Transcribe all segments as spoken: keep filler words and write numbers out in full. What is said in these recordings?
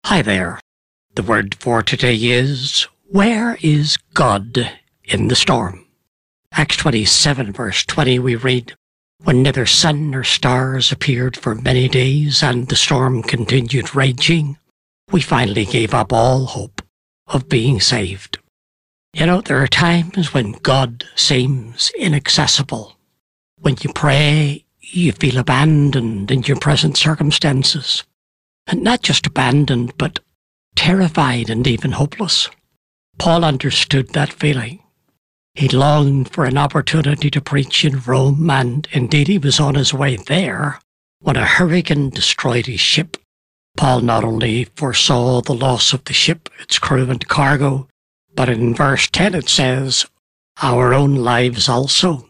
Hi there. The word for today is, where is God in the storm? Acts twenty-seven verse twenty we read, when neither sun nor stars appeared for many days and the storm continued raging, we finally gave up all hope of being saved. You know, there are times when God seems inaccessible. When you pray, you feel abandoned in your present circumstances. And not just abandoned, but terrified and even hopeless. Paul understood that feeling. He longed for an opportunity to preach in Rome, and indeed he was on his way there when a hurricane destroyed his ship. Paul not only foresaw the loss of the ship, its crew and cargo, but in verse ten it says, our own lives also.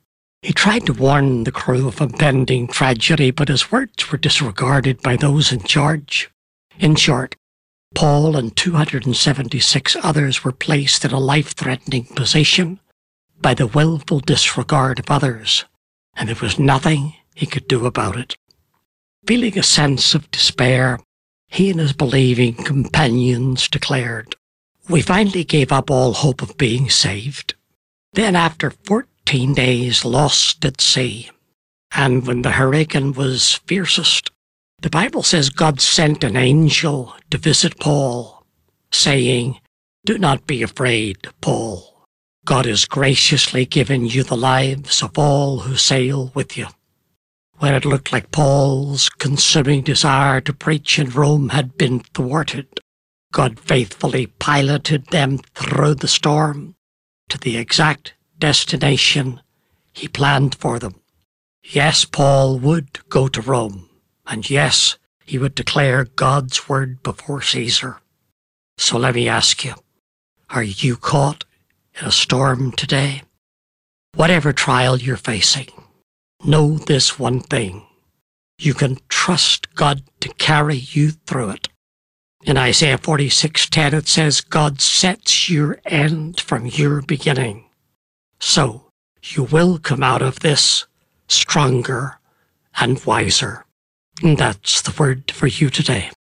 He tried to warn the crew of impending tragedy, but his words were disregarded by those in charge. In short, Paul and two hundred seventy-six others were placed in a life-threatening position by the willful disregard of others, and there was nothing he could do about it. Feeling a sense of despair, he and his believing companions declared, we finally gave up all hope of being saved. Then after fourteen days lost at sea, and when the hurricane was fiercest, the Bible says God sent an angel to visit Paul, saying, do not be afraid, Paul. God has graciously given you the lives of all who sail with you. When it looked like Paul's consuming desire to preach in Rome had been thwarted, God faithfully piloted them through the storm to the exact destination he planned for them. Yes, Paul would go to Rome, and yes, he would declare God's word before Caesar. So let me ask you, are you caught in a storm today? Whatever trial you're facing, know this one thing. You can trust God to carry you through it. In Isaiah forty-six ten it says, God sets your end from your beginning. So you will come out of this stronger and wiser. And that's the word for you today.